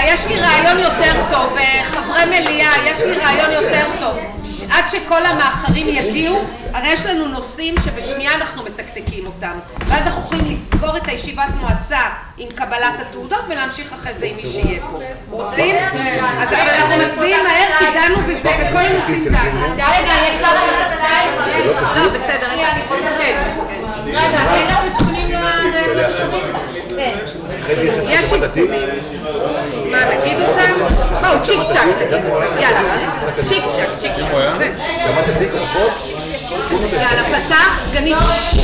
יש לי רעיון יותר טוב, חברי מליאה, יש לי רעיון יותר טוב. עד שכל המאחרים יגיעו, הרי יש לנו נושאים שבשנייה אנחנו מתקתקים אותם. ואז אנחנו יכולים לסגור את הישיבת מועצה עם קבלת התעודות ולהמשיך אחרי זה עם מי שיהיה פה. רוצים? אז אנחנו מצביעים מהר, כי דנו בזה, בכל הנושאים דנו. רגע, יש לנו את הדעת. לא, בסדר. רגע, אין לנו עדכונים לדברים? יש עדכונים. מה, נגיד אותם? בואו, צ'יק צ'ק נגיד אותם. יאללה, צ'יק צ'ק, צ'יק צ'ק. זה על הפתח, גנית.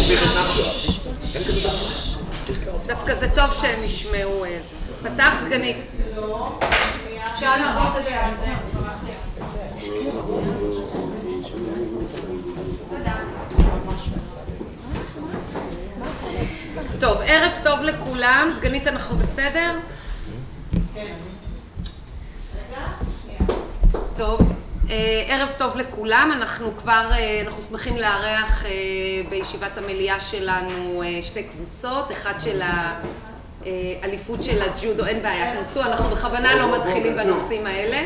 דווקא זה טוב שהם ישמעו איזה. פתח, גנית. אפשר לראות את זה. טוב, ערב טוב לכולם. גנית, אנחנו בסדר? כן. טוב, ערב טוב לכולם. אנחנו שמחים לארח בישיבת המליאה שלנו שתי קבוצות, אחת של האליפות של הג'ודו, אין בעיה, כנסו, אנחנו בכוונה לא מתחילים בנושאים האלה.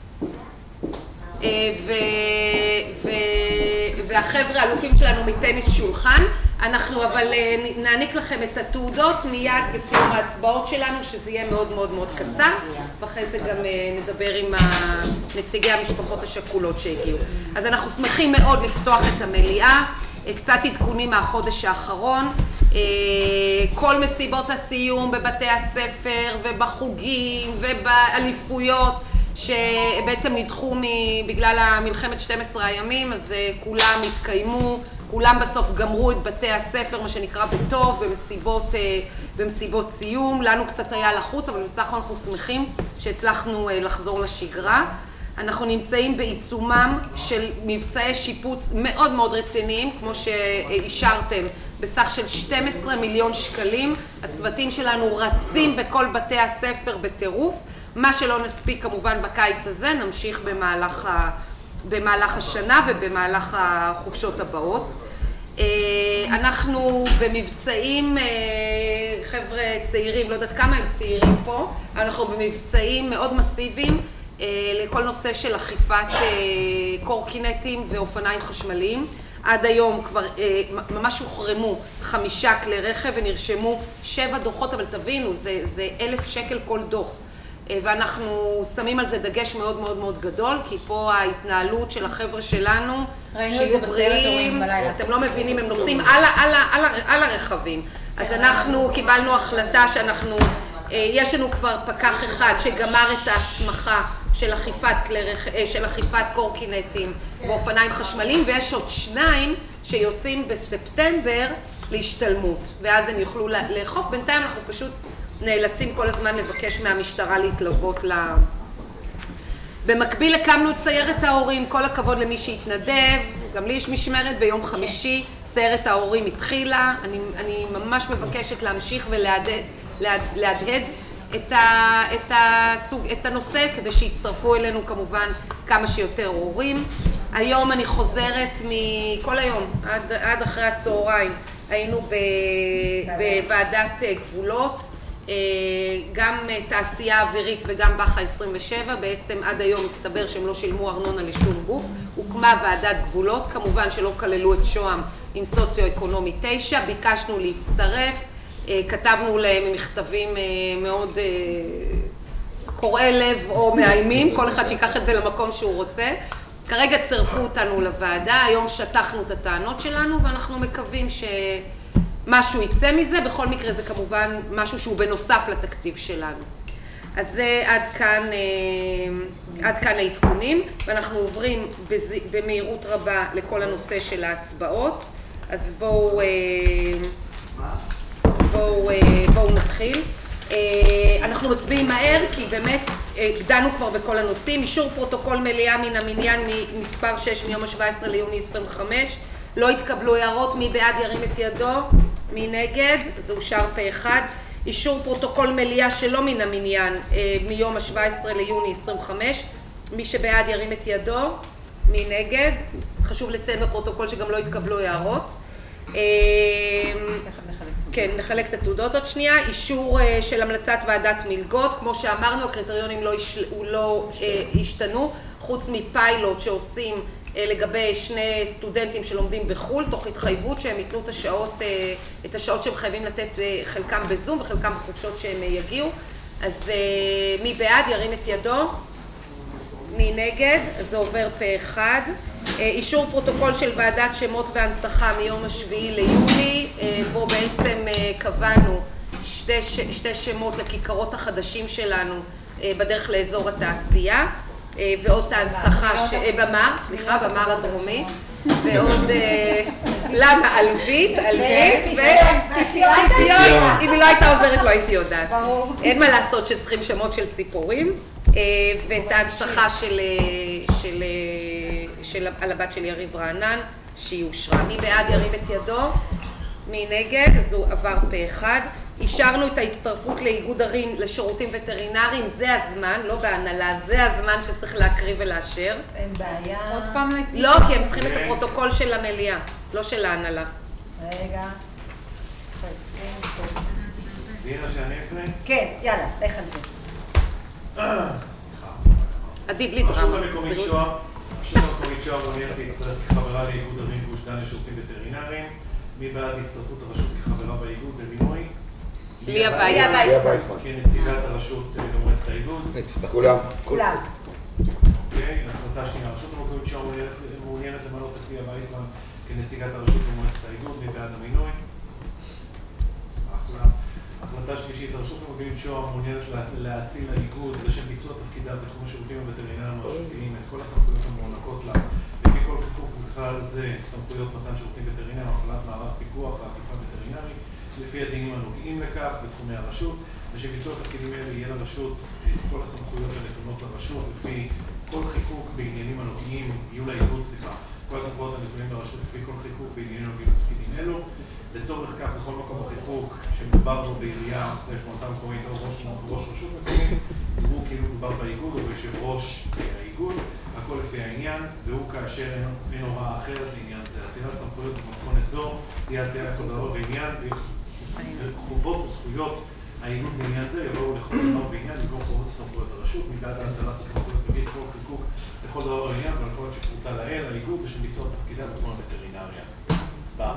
והחבר'ה האלופים שלנו מטניס שולחן. אנחנו אבל נעניק לכם את התעודות מיד בסיום ההצבעות שלנו, שזה יהיה מאוד מאוד מאוד קצר, ואחרי זה גם נדבר עם נציגי המשפחות השכולות שהגיעו. אז אנחנו שמחים מאוד לפתוח את המליאה, קצת עדכונים מהחודש האחרון, כל מסיבות הסיום בבתי הספר ובחוגים ובאליפויות שבעצם נדחו בגלל המלחמת 12 הימים, אז כולם התקיימו, כולם בסוף גמרו את בתי הספר, מה שנקרא בטוב, במסיבות סיום. לנו קצת היה לחוץ, אבל בסך הכל אנחנו שמחים שהצלחנו לחזור לשגרה. אנחנו נמצאים בעיצומם של מבצעי שיפוץ מאוד מאוד רציניים, כמו שאישרתם, בסך של 12 מיליון שקלים. הצוותים שלנו רצים בכל בתי הספר בטירוף. מה שלא נספיק כמובן בקיץ הזה, נמשיך במהלך השנה ובמהלך החופשות הבאות. אנחנו במבצעים, חבר'ה צעירים, לא יודעת כמה הם צעירים פה, אנחנו במבצעים מאוד מסיביים לכל נושא של אכיפת קורקינטים ואופניים חשמליים. עד היום כבר ממש הוחרמו 5 כלי רכב ונרשמו 7 דוחות, אבל תבינו, זה 1,000 שקל כל דוח. ואנחנו שמים על זה דגש מאוד מאוד מאוד גדול, כי פה ההתנהלות של החבר'ה שלנו, שיהיו בריאים, אתם לא מבינים, הם נוסעים על הרכבים. אז אנחנו קיבלנו החלטה שאנחנו, יש לנו כבר פקח אחד שגמר את ההסמכה של אכיפת קורקינטים ואופניים חשמליים, ויש עוד 2 שיוצאים בספטמבר להשתלמות, ואז הם יוכלו לאכוף. בינתיים אנחנו פשוט נאלצים כל הזמן לבקש מהמשטרה להתלוות במקביל הקמנו את סיירת ההורים, כל הכבוד למי שהתנדב, גם לי יש משמרת ביום חמישי, סיירת ההורים התחילה, אני ממש מבקשת להמשיך ולהדהד את הנושא כדי שיצטרפו אלינו כמובן כמה שיותר הורים. היום אני חוזרת כל היום, עד אחרי הצהריים, היינו בוועדת גבולות, גם תעשייה אווירית וגם בחה 27, בעצם עד היום מסתבר שהם לא שילמו ארנונה לשום גוף. הוקמה ועדת גבולות, כמובן שלא כללו את שוהם עם סוציו-אקונומי 9, ביקשנו להצטרף, כתבנו להם מכתבים מאוד קורעי לב או מאיימים, כל אחד שיקח את זה למקום שהוא רוצה. כרגע צרפו אותנו לוועדה, היום שטחנו את הטענות שלנו ואנחנו מקווים משהו יצא מזה. בכל מקרה זה כמובן משהו שהוא בנוסף לתקציב שלנו. אז זה עד כאן העדכונים, ואנחנו עוברים במהירות רבה לכל הנושא של ההצבעות. אז בואו נתחיל. אנחנו מצביעים מהר כי באמת דנו כבר בכל הנושאים. אישור פרוטוקול מליאה מן המניין מספר 6 מיום ה-17 ליוני 25. לא התקבלו הערות, מי בעד ירים את ידו, מי נגד, זה אושר פה אחד. אישור פרוטוקול מליאה שלא מן המניין מיום ה-17 ליוני 25, מי שבעד ירים את ידו, מי נגד, חשוב לציין בפרוטוקול שגם לא התקבלו הערות. כן, נחלק את התעודות עוד שנייה. אישור של המלצת ועדת מלגות. כמו שאמרנו, הקריטריונים לא השתנו, חוץ מפיילוט שעושים לגבי שני סטודנטים שלומדים בחו"ל, תוך התחייבות שהם ייתנו את השעות שהם חייבים לתת, חלקם בזום וחלקם בחופשות שהם יגיעו. אז מי בעד? ירים את ידו. מי נגד? אז זה עובר פה אחד. אישור פרוטוקול של ועדת שמות והנצחה מיום 7 ליולי, בו בעצם קבענו שתי שמות לכיכרות החדשים שלנו בדרך לאזור התעשייה, ועוד ההנצחה, במר הדרומי, ועוד, למה? אלבית, ופיפיון, אם היא לא הייתה עוזרת לא הייתי יודעת. אין מה לעשות שצריכים שמות של ציפורים, ואת ההנצחה על הבת של יריב רענן, שהיא אושרה. מי בעד ירים את ידו? מי נגד? אז הוא עבר פה אחד. אישרנו את ההצטרפות לאיגוד ערים לשירותים וטרינריים, זה הזמן, לא בהנהלה, זה הזמן שצריך להקריא ולאשר. אין בעיה. עוד פעם להקריא? לא, כי הם צריכים את הפרוטוקול של המליאה, לא של ההנהלה. רגע. וינה שאני אקריא? כן, יאללה, לך על זה. עדי בלי דרמה. הרשות המקומית שוהם מעוניינת להצטרף כחברה לאיגוד ערים גוש דן לשירותים וטרינריים. מי בעד הצטרפות הרשות כחברה באיגוד במינוי? ליה וייסמן. כנציגת הרשות למועצת האיגוד. כולם. כולם. אוקיי, החלטה שנייה. הרשות המקומית שוהם מעוניינת למנות את ליה וייסמן כנציגת הרשות למועצת האיגוד. מי בעד המינוי? אחלה. החלטה שלישית, הרשות המקומית שוהם מעוניינת להאציל לאיגוד לשם ביצוע תפקידה בתחום השירותים הווטרינריים הרשותיים את כל הסמכויות המוענקות לה לפי כל חיקוק, בכלל זה סמכויות מתן שירותים וטרינריים, הפעלת מערך פיקוח ואכיפה וטרינרי לפי הדינים הנוגעים לכך בתחומי הרשות, לשם ביצוע תפקידים אלה יהיה לרשות את כל הסמכויות הנתונות לרשות לפי כל חיקוק בעניינים הנוגעים, יהיו לאיגוד, כל הסמכויות הנתונים לרשות לפי כל חיקוק בעניינים הנוגעים לתפקידים אלו. לצורך כך, בכל מקום החיקוק שמדובר בו בעירייה, מועצה מקומית או ראש רשות מקומית, יראו כאילו מדובר באיגוד או ביושב ראש האיגוד, הכל לפי העניין, והוא כאשר אין הוראה אחרת לעניין זה. אצילת סמכויות במתכונת זו תהיה אצילת הודעות בעניין, וחובות וזכויות האיגוד בעניין זה יבואו לכל דבר בעניין, במקום חובות הסמכויות הרשות, מבעד להצלת הסמכויות מביא את כל חיקוק לכל דבר בעניין, ועל כל שפרוטה לאל, האיגוד, ושל ביצוע תפקידה בתחום הווטרינריה. הצבעה.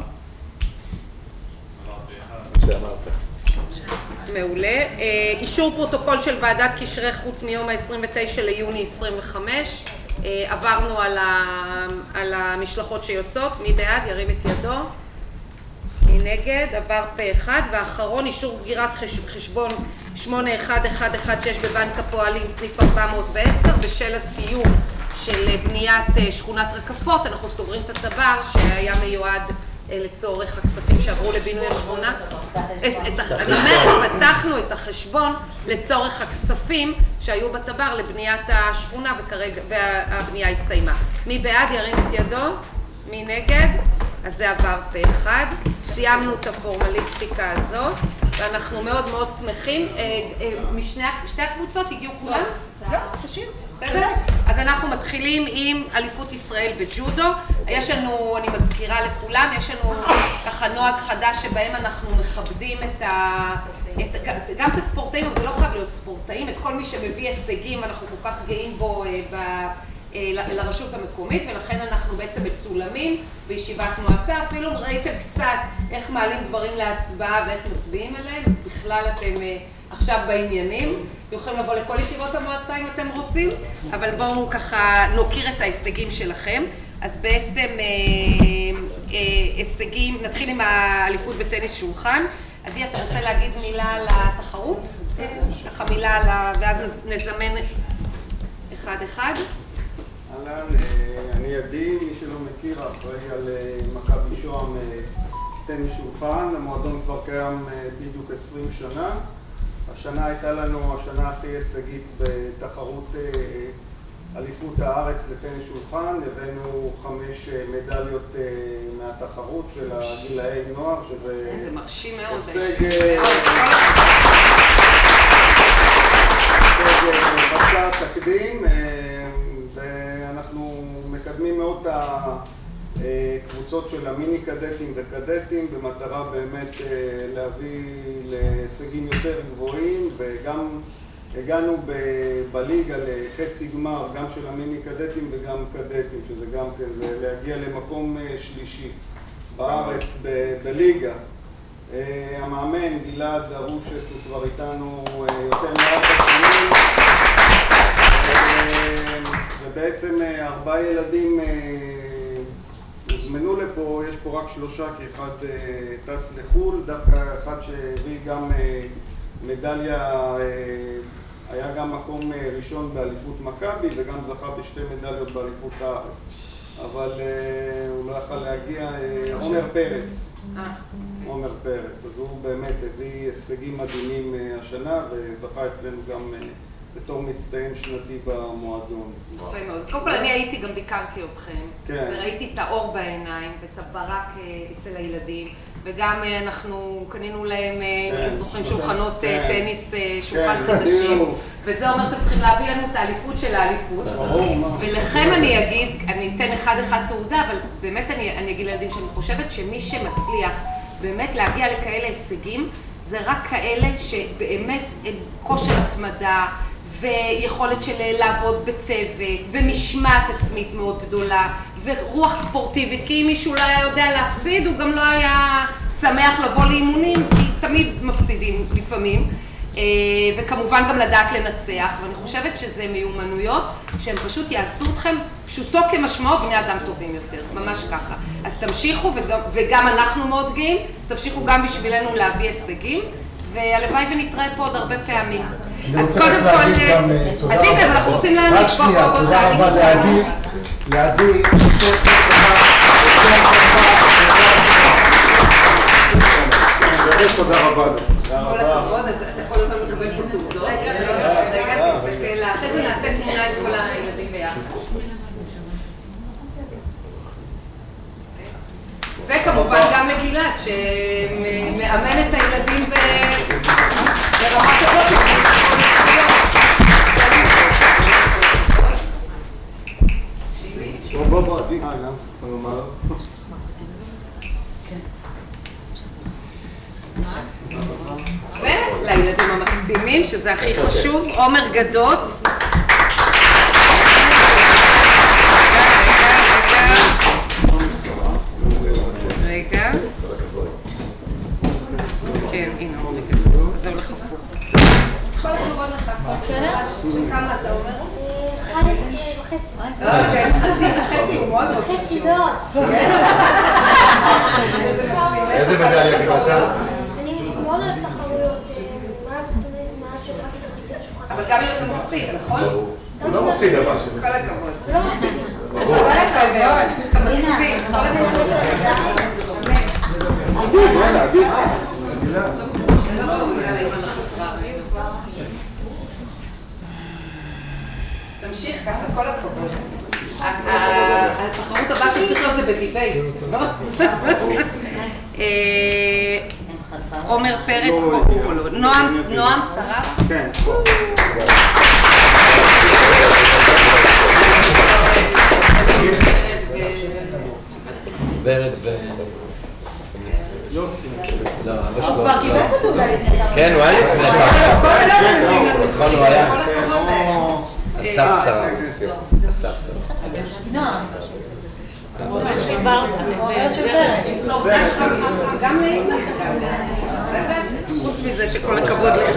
מעולה. אישור פרוטוקול של ועדת קשרי חוץ מיום ה-29 ליוני 25. עברנו על המשלחות שיוצאות. מי בעד? ירים את ידו. מי נגד? עבר פה אחד. ואחרון, אישור סגירת חשבון 81116 בבנק הפועלים סניף 410, בשל הסיום של בניית שכונת רקפות. אנחנו סוגרים את הטבר שהיה מיועד לצורך הכספים שעברו לבינוי השכונה. אני אומרת, פתחנו את החשבון לצורך הכספים שהיו בטבר לבניית השכונה, והבנייה הסתיימה. מי בעד? ירים את ידו. מי נגד? אז זה עבר פה אחד. סיימנו את הפורמליסטיקה הזאת, ואנחנו מאוד מאוד שמחים. שתי הקבוצות הגיעו כולם? לא, חשוב. בסדר? אז אנחנו מתחילים עם אליפות ישראל בג'ודו. יש לנו, אני מזכירה לכולם, יש לנו ככה נוהג חדש שבהם אנחנו מכבדים גם את הספורטאים, אבל זה לא חייב להיות ספורטאים, את כל מי שמביא הישגים, אנחנו כל כך גאים בו לרשות המקומית, ולכן אנחנו בעצם מצולמים בישיבת מועצה. אפילו ראיתם קצת איך מעלים דברים להצבעה ואיך מצביעים עליהם, אז בכלל אתם עכשיו בעניינים. אתם יכולים לבוא לכל ישיבות המועצה אם אתם רוצים, אבל בואו ככה נוקיר את ההישגים שלכם. אז בעצם הישגים, נתחיל עם האליפות בטניס שולחן. עדי, אתה רוצה להגיד מילה על התחרות? ככה מילה על ואז נזמן אחד. אהלן, אני עדי, מי שלא מכיר, אחראי על מכבי שוהם טניס שולחן. המועדון כבר קיים בדיוק 20 שנה. השנה הייתה לנו השנה הכי הישגית בתחרות אליפות הארץ לטניס שולחן. הבאנו 5 מדליות מהתחרות של הגילאי נוער, שזה מרשים מאוד. הישג חסר תקדים, ואנחנו מקדמים מאוד את קבוצות של המיני קדטים וקדטים, במטרה באמת להביא להישגים יותר גבוהים, וגם הגענו בליגה לחצי גמר, גם של המיני קדטים וגם קדטים, שזה גם כן, להגיע למקום שלישי בארץ בליגה. המאמן גלעד ארושס הוא כבר איתנו יותר מ4 שנים, ובעצם 4 ילדים הוזמנו לפה, יש פה רק 3 כי אחד טס לחו"ל, דווקא אחד שהביא גם מדליה, היה גם מקום ראשון באליפות מכבי וגם זכה ב2 מדליות באליפות הארץ, אבל הוא לא יכול להגיע, עומר פרץ, אז הוא באמת הביא הישגים מדהימים השנה וזכה אצלנו גם בתור מצטיין שנתי במועדון. יפה מאוד. אז קודם כל אני הייתי, גם ביקרתי אתכם, וראיתי את האור בעיניים ואת הברק אצל הילדים, וגם אנחנו קנינו להם, אתם זוכרים, שולחנות טניס, שולחן חדשים, וזה אומר שאתם צריכים להביא לנו את האליפות של האליפות. ולכם אני אגיד, אני אתן אחד תעודה, אבל באמת אני אגיד לילדים שאני חושבת שמי שמצליח באמת להגיע לכאלה הישגים, זה רק כאלה שבאמת הם כושר התמדה ויכולת של לעבוד בצוות ומשמעת עצמית מאוד גדולה ורוח ספורטיבית, כי אם מישהו לא היה יודע להפסיד הוא גם לא היה שמח לבוא לאימונים, כי תמיד מפסידים לפעמים, וכמובן גם לדעת לנצח, ואני חושבת שזה מיומנויות שהם פשוט יעשו אתכם פשוטו כמשמעו בני אדם טובים יותר, ממש ככה. אז תמשיכו, וגם אנחנו מאוד גאים, אז תמשיכו גם בשבילנו להביא הישגים, והלוואי ונתראה פה עוד הרבה פעמים. אז קודם כל, אז הנה, אנחנו רוצים להעניק. רק שנייה, תודה רבה לעדי, תודה רבה. כל הכבוד, אז אתה יכול אותם לקבל פה תעודות. רגע, תסתכל, אחרי זה נעשה תמונה עם כל הילדים ביחד. וכמובן גם לגלעד, שמאמן את הילדים ברמה כזאת. בוא, עדי. ולילדים המקסימים, שזה הכי חשוב, עומר גדות. רגע. כן, הנה עומר גדות. אז זה הולך הפוך. כל הכבוד לך. בסדר? כמה אתה אומר? 11.5. כן, חצי הוא מאוד מאוד חשוב. חצי מאוד. איזה מדליה קיבלת? אני מאוד אוהב תחרויות, מאז שבאתי לשחק לשולחן. אבל גם אם אתה מפסיד, נכון? הוא לא מפסיד אבל. כל הכבוד. לא מפסיד. כל הכבוד מאוד. אתה מפסיד. כל הכבוד. עדי. תמשיך ככה, כל הכבוד. התחרות הבאה שצריך להיות זה בדיבייט, לא? עומר פרץ, נועם שרף. כן. ורד ו... יוסי. לא, אבא הוא שלו. כבר קיבל את התעודה לפני כמה. כן, הוא היה לפני כמה. כבר הוא היה. אסף שרף. אסף שרף. גם לאמא. חוץ מזה שכל הכבוד לך.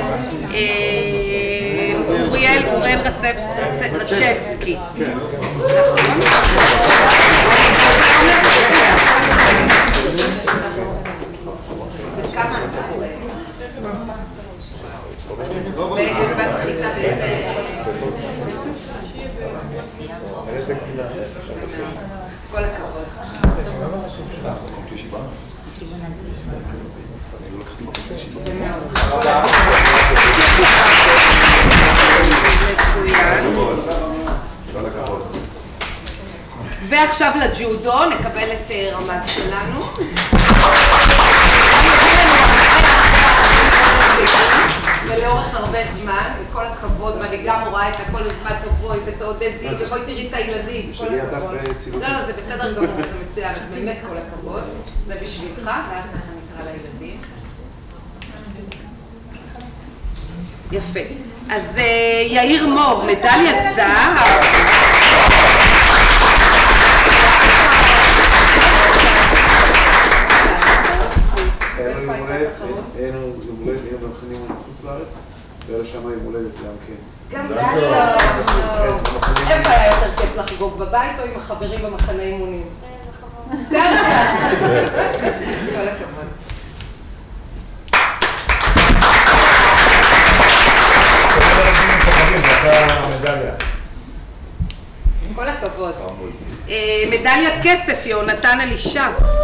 אוריאל רצ'בסקי. כמה? ובתחיצה באיזה... כל הכבוד. זה מאוד. מצוין. ועכשיו לג'ודו, נקבל את רמז שלנו. ולאורך הרבה זמן, וכל הכבוד, ואני גם רואה את הכל הזמן תבואי ותעודדי, ובואי תראי את הילדים, כל הכבוד. לא, זה בסדר גמור, זה מצוין, אז באמת כל הכבוד. זה בשבילך, ואז ככה נקרא לילדים. יפה. אז יאיר מור, מדליית זהב. היינו יום הולדת, היינו במכנים מחוץ לארץ, והיה שם יום הולדת גם כן. גם איפה היה יותר כיף לחגוג, בבית או עם החברים במחנה אימונים? כל הכבוד. כל הכבוד. מדליית כסף, יהונתן אלישע.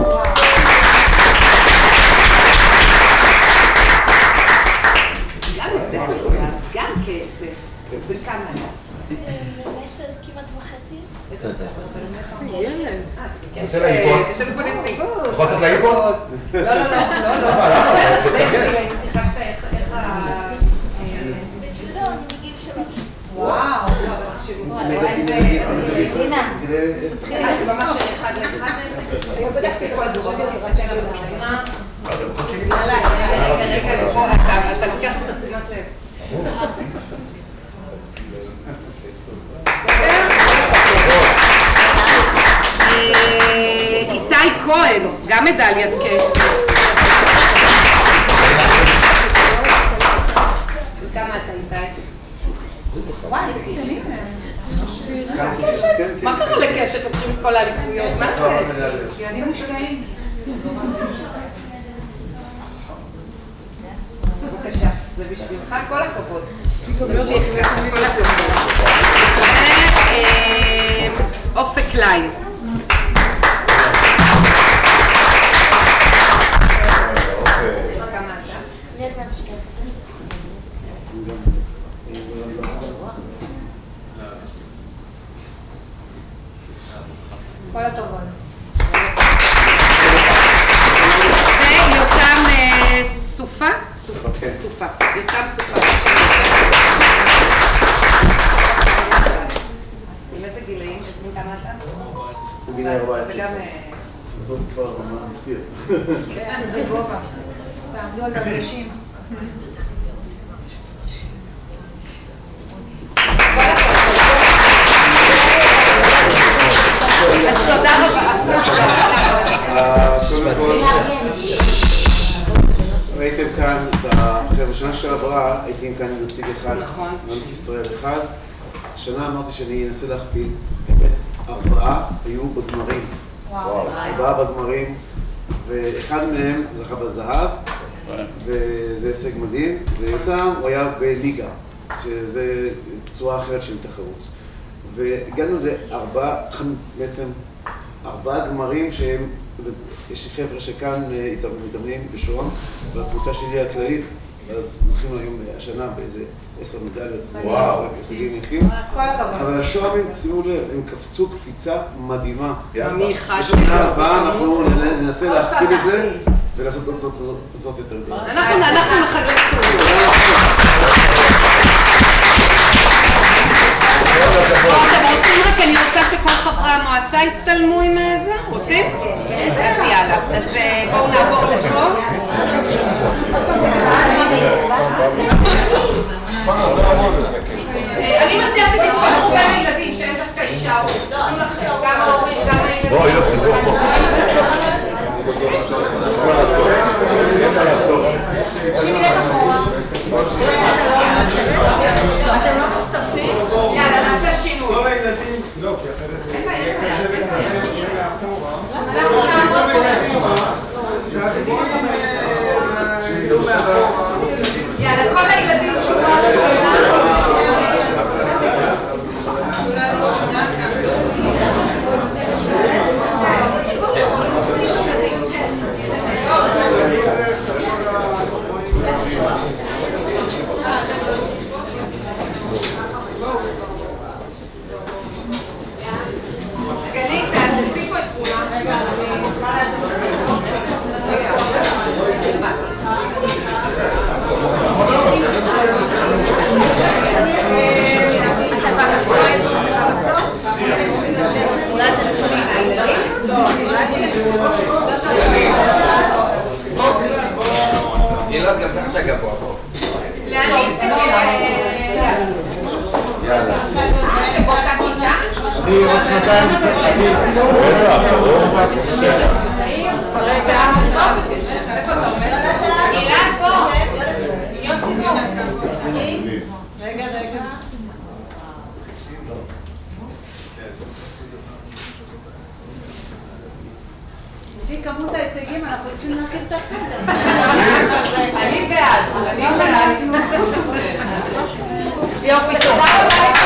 גם כסף. זה כמה היה? 10 כמעט וחצי. איזה ספר? ילד. יש לנו פה נציגות. יכול לעשות לאיפון? לא. איך שיחקת, איך ה... בג'ודו אני מגיל 3. וואו. רינה. אז ממש אחד לאחד. יפה, כל הדורות תסתכל על המצלמה. רגע, פה אתה לוקח את הצילות לב. איתי כהן, גם מדליית כסף. כמה אתה איתי? מה קרה לקשת? לוקחים את כל האליפויות? מה זה? בבקשה, זה בשבילך, כל הכבוד. תמשיך, כל הכבוד. אופק ליין. כמה אתה? כל הכבוד. ויותם סופה? סופה. יותם סופה. עם איזה גילאים? כמה אתה? בגיל 14. וגם... אותו מספר, מה מסתיר? כן, זה גובה. תעמדו על הראשים. אז תודה רבה. ראיתם כאן בשנה שעברה, הייתי כאן עם נציג אחד, בנק ישראל אחד. השנה אמרתי שאני אנסה להכפיל, באמת 4 היו בגמרים. 4 בגמרים, ואחד מהם זכה בזהב, וזה הישג מדהים, ויותם הוא היה בליגה, שזה צורה אחרת של תחרות. והגענו בעצם 4 גמרים שהם, יש חבר'ה שכאן מתאמנים בשוהם, והקבוצה שלי הכללית, אז זכינו היום השנה באיזה 10 מדליות, וואו. הישגים יפים. אבל השוהמים, שימו לב, הם קפצו קפיצה מדהימה. בשנה הבאה אנחנו ננסה להכפיל את זה ולעשות תוצאות יותר גדולות. אנחנו נחלק תעודות. אתם רוצים רק, אני רוצה שכל חברי המועצה יצטלמו עם זה? רוצים? כן. אז יאללה. אז בואו נעבור לשם. אני מציעה שתתפרחו בין הילדים שהם דווקא יישארו. גם ההורים, גם הילדים. בואי, יוסי, בואו. אתם לא מצטרפים? יאללה, נעשה שינוי. כל הילדים, לא, כי אחרת... אנחנו נעמוד יאללה, כל הילדים שורה גלעד גם ככה גבוה פה. לאן להסתכל? יאללה. באותה כיתה? אני עוד שנתיים איפה אתה עומד? גלעד פה. יוסי פה. רגע. לפי כמות ההישגים אנחנו צריכים להכיר את החדר. אני בעד. יופי, תודה רבה.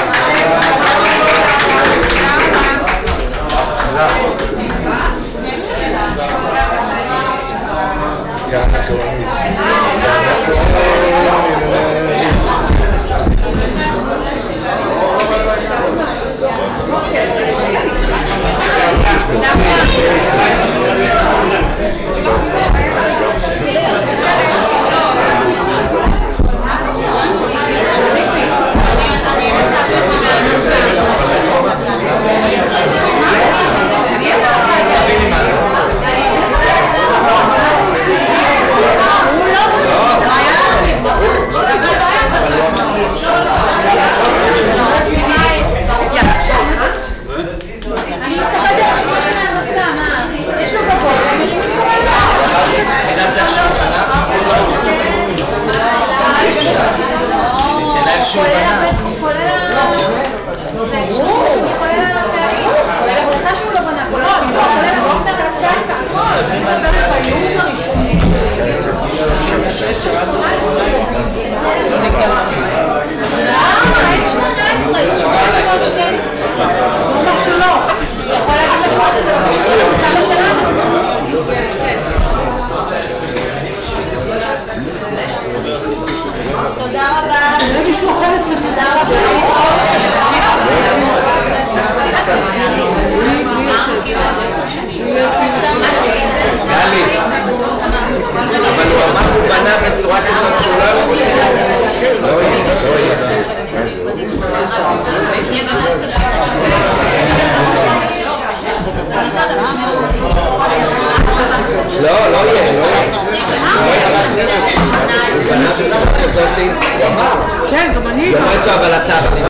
כן, גם אני. אבל אתה